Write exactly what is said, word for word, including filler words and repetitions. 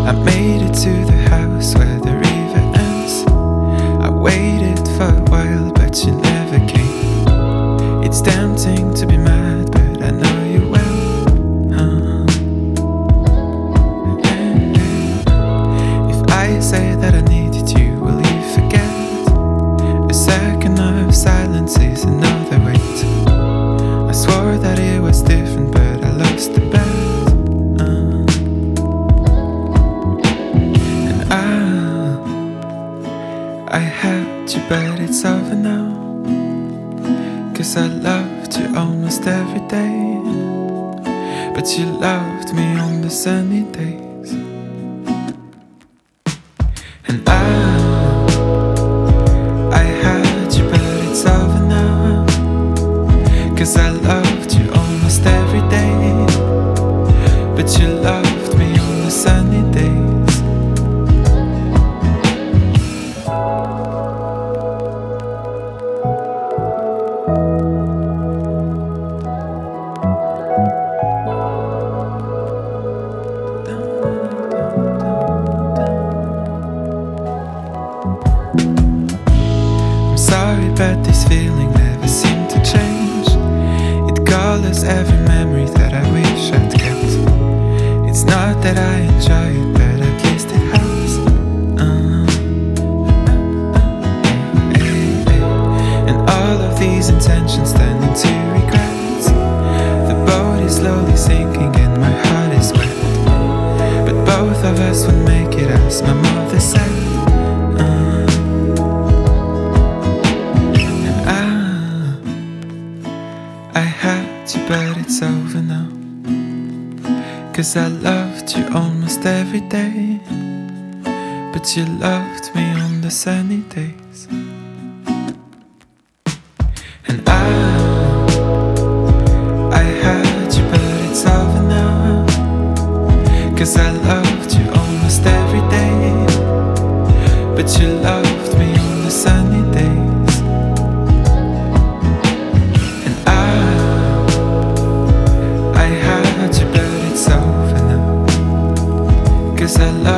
I made it to the house where the river ends. I waited for a while, but you never came. It's tempting to be mad, but I know you well. Huh? If I say that I needed you, will you forget? A second of silence is another weight. I swore that it was different, but I lost the bet. Uh. And I, I had you, but it's over now. 'Cause I loved you almost every day, but you loved me on the sunny days. And I, I had you, but it's over now. 'Cause I loved you almost every day, but you loved me on the sunny days. I'm sorry, but this feeling never seemed to change. It colors every memory that I wish I'd kept. It's not that I enjoy it, but at least it helps. uh, hey, hey. And all of these intentions turn into regrets. The boat is slowly sinking and my heart is wet, but both of us would make it, as my mother said. uh, And I, I had you, but it's over now. 'Cause I loved you almost every day, but you loved me on the sunny days. And I, I had you, but it's over now. 'Cause I loved you almost every day, but you loved me on the sunny days. And I, I had you, but it's over now. 'Cause I love